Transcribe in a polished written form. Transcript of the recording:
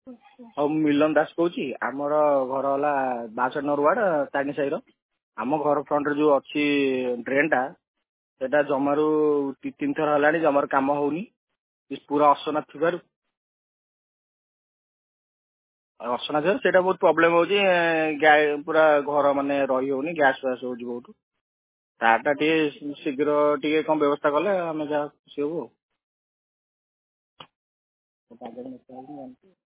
ହଉ ମୁଁ ମିଲନ ଦାସ କହୁଛି। ଆମର ଘର ହେଲା 62 ନମ୍ବର ୱାର୍ଡ ତାରିଣୀ ସାହିର। ଆମ ଘର ଫ୍ରଣ୍ଟରେ ଯୋଉ ଅଛି ଡ୍ରେନ୍ଟା ସେଟା ଜମାରୁ 3 ଥର ହେଲାଣି ଜମାରୁ କାମ ହଉନି। ପୁରା ଅସନା ଥିବାରୁ ସେଇଟା ବହୁତ ପ୍ରୋବ୍ଲେମ ହଉଛି। ପୁରା ଘର ମାନେ ରହି ହଉନି, ଗ୍ୟାସ୍ ଫ୍ୟାସ୍ ହଉଛି ବହୁତ। ତାରଟା ଟିକେ ଶୀଘ୍ର ଟିକେ କଣ ବ୍ୟବସ୍ଥା କଲେ ଆମେ ଯାହା ଖୁସି ହବୁ ଆଉ।